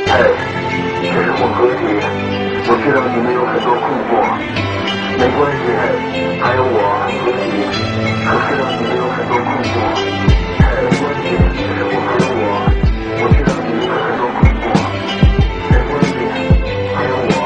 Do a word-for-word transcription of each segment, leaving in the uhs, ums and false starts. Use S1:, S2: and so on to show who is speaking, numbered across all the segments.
S1: 嘿，这是混合体，我知道你们有很多困惑，没关系，嘿，还有我和你，我知道你们有很多困惑，嘿，没关系，这是我和我，我知道你们有很多困惑，没关系，还有我。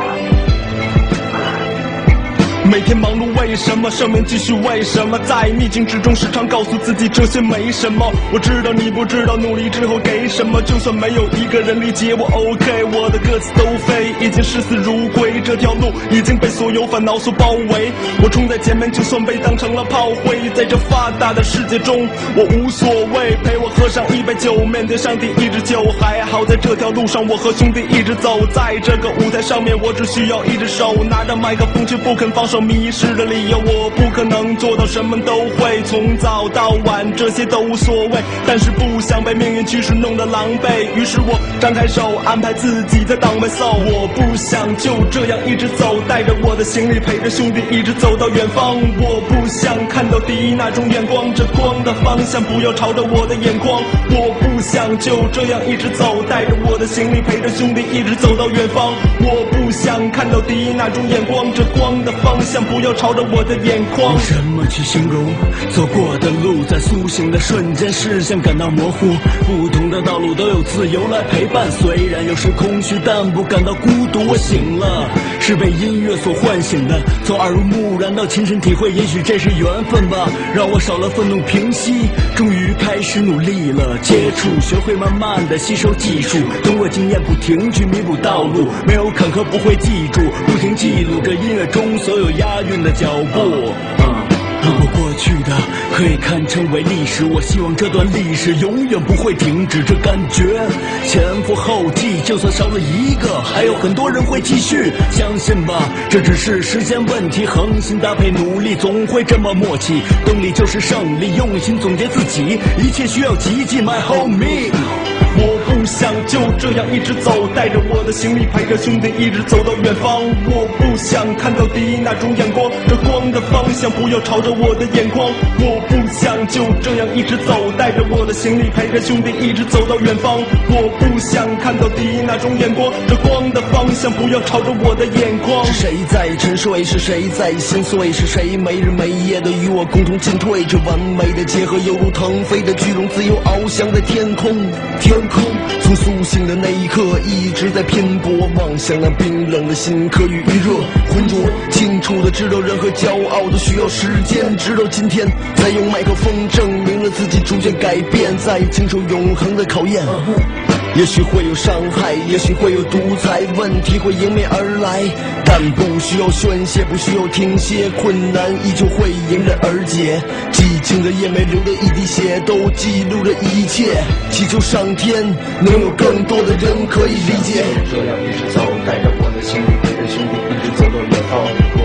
S2: 每天忙碌为什么？生命继续为什么？在逆境之中时常告诉自己这些没什么。我知道你不知道努力之后给什么，就算没有一个人理解我 OK， 我的歌词都飞，已经视死如归，这条路已经被所有烦恼所包围，我冲在前面就算被当成了炮灰，在这发达的世界中我无所谓，陪我喝上一杯酒，面对上帝一支酒，还好在这条路上我和兄弟一直走，在这个舞台上面我只需要一只手拿着麦克风却不肯放手，迷失的理由我不可能做到什么都会，从早到晚这些都无所谓，但是不想被命运驱使弄得狼狈，于是我张开手安排自己在档位走，我不想就这样一直走，带着我的行李陪着兄弟一直走到远方，我不想看到敌意那种眼光，这光的方向不要朝着我的眼光，我不想就这样一直走，带着我的行李陪着兄弟一直走到远方，我不想看到敌意那种眼光，这光的方向不要朝着我的眼眶。
S3: 用什么去形容走过的路，在苏醒的瞬间视线感到模糊，不同的道路都有自由来陪伴，虽然有时空虚但不感到孤独，我醒了是被音乐所唤醒的，从耳濡目染到亲身体会，也许这是缘分吧，让我少了愤怒平息，终于开始努力了，接触学会慢慢的吸收技术，通过经验不停去弥补道路，没有坎坷不会记住，不停记录着音乐中所有押韵的脚步。如果过去的可以看成为历史，我希望这段历史永远不会停止，这感觉前赴后继，就算少了一个还有很多人会继续，相信吧，这只是时间问题，恒心搭配努力总会这么默契，动力就是胜利，用心总结自己，一切需要奇迹 my homie。
S2: 我不想就这样一直走，带着我的行李陪着兄弟一直走到远方，我不想看到敌意那种眼光，这光的方向不要朝着我的眼眶，我不想就这样一直走，带着我的行李陪着兄弟一直走到远方，我不想看到敌意那种眼光，这光的方向不要朝着我的眼眶。
S3: 是谁在沉睡，是谁在心碎，是谁没日没夜的与我共同进退，这完美的结合犹如腾飞的巨龙，自由翱翔在天空天空，从苏醒的那一刻一直在拼搏，望向那冰冷的心可与预热浑浊，清楚的知道人和骄傲都需要时间，直到今天再用麦克风证明了自己逐渐改变，在经受永恒的考验，也许会有伤害，也许会有独裁，问题会迎面而来，但不需要宣泄，不需要停歇，困难依旧会迎刃而解，寂静的夜没流的一滴血都记录着一切，祈求上天能有更多的人可以理解，
S1: 这样一直走，带着我的行李陪着兄弟一直走到远方。